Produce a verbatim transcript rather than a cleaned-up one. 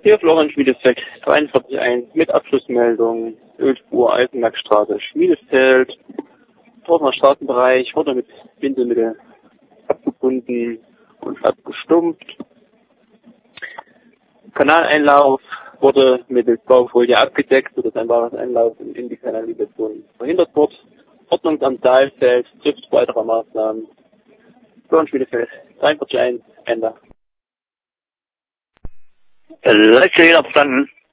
Hier Florian Schmiedefeld, dreiundvierzig eins mit Abschlussmeldung, Ölspur, Altenbergstraße, Schmiedefeld, Dortmer Straßenbereich, wurde mit Bindemittel abgebunden und abgestumpft. Kanaleinlauf wurde mittels Baufolie abgedeckt, sodass ein wahres Einlaufen in die Kanalisation verhindert wird. Ordnungsamt Saalfeld trifft weitere Maßnahmen. Florian Schmiedefeld, dreiundvierzig eins, Ende. Letzte jeder verstanden.